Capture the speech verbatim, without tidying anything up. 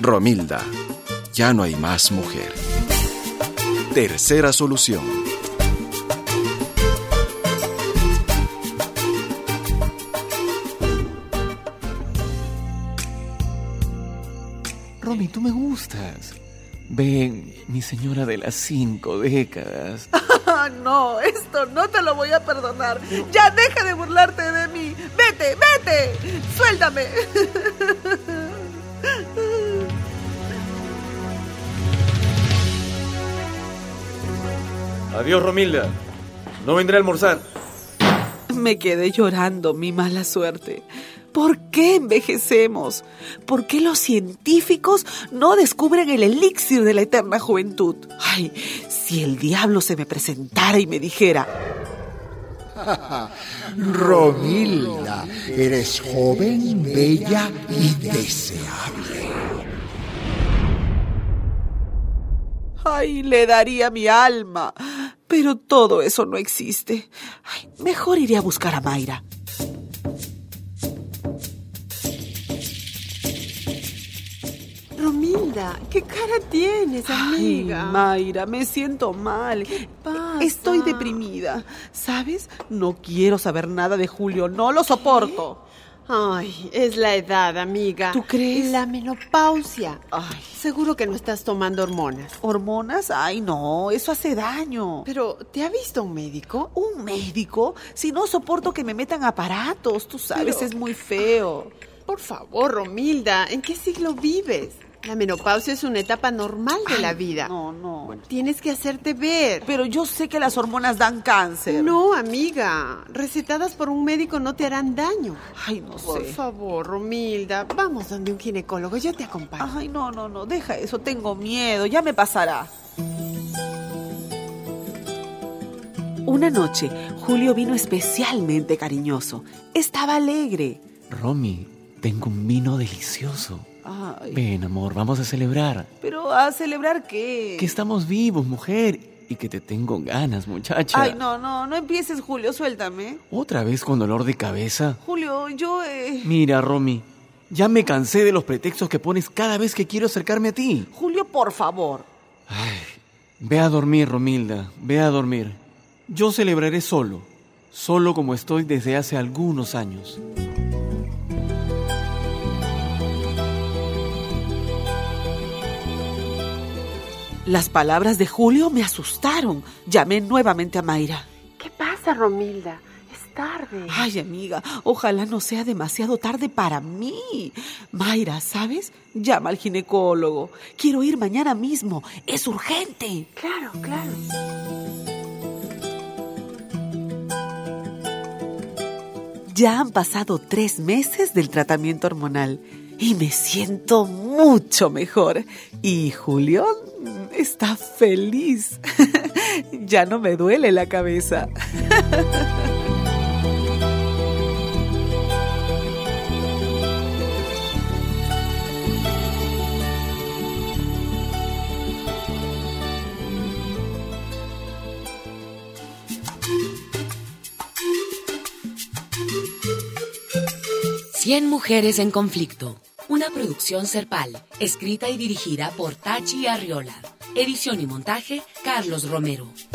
Romilda, ya no hay más mujer. Tercera solución. Romy, tú me gustas. Ven, mi señora de las cinco décadas. No, esto no te lo voy a perdonar. Ya deja de burlarte de mí. Vete, vete. Suéltame. Adiós, Romilda. No vendré a almorzar. Me quedé llorando mi mala suerte. ¿Por qué envejecemos? ¿Por qué los científicos no descubren el elixir de la eterna juventud? Ay, si el diablo se me presentara y me dijera: Romilda, eres joven, bella y deseable. Ay, le daría mi alma. Pero todo eso no existe. Ay, mejor iré a buscar a Mayra. Romilda, ¿qué cara tienes, amiga? Ay, Mayra, me siento mal. ¿Qué pasa? Estoy deprimida. ¿Sabes? No quiero saber nada de Julio. No lo soporto. Ay, es la edad, amiga. ¿Tú crees? La menopausia. Ay, Seguro que no estás tomando hormonas. ¿hormonas? Ay, no, eso hace daño. Pero, ¿te ha visto un médico? ¿Un médico? Si no soporto que me metan aparatos, tú sabes, Pero- es muy feo. Por favor, Romilda, ¿en qué siglo vives? La menopausia es una etapa normal de la Ay, vida. No, no. Tienes que hacerte ver. Pero yo sé que las hormonas dan cáncer. No, amiga. Recetadas por un médico no te harán daño. Ay, no Por sé. favor, Romilda, vamos donde un ginecólogo. Yo te acompaño. Ay, no, no, no, deja eso, tengo miedo, ya me pasará. Una noche, Julio vino especialmente cariñoso. Estaba alegre. Romy, tengo un vino delicioso. Ay, Ven, amor, vamos a celebrar. pero ¿a celebrar qué? Que estamos vivos, mujer. Y que te tengo ganas, muchacha. Ay, no, no, no empieces, Julio, suéltame. ¿Otra vez con dolor de cabeza? Julio, yo... Eh... Mira, Romy, ya me cansé de los pretextos que pones cada vez que quiero acercarme a ti. Julio, por favor. Ay, ve a dormir, Romilda, ve a dormir. Yo celebraré solo, solo como estoy desde hace algunos años. Las palabras de Julio me asustaron. Llamé nuevamente a Mayra. ¿Qué pasa, Romilda? Es tarde. Ay, amiga, ojalá no sea demasiado tarde para mí. Mayra, ¿sabes? Llama al ginecólogo. Quiero ir mañana mismo. Es urgente. Claro, claro. Ya han pasado tres meses del tratamiento hormonal y me siento mucho mejor. Y Julio está feliz. Ya no me duele la cabeza. Cien mujeres en conflicto. Una producción Serpal, escrita y dirigida por Tachi Arriola. Edición y montaje, Carlos Romero.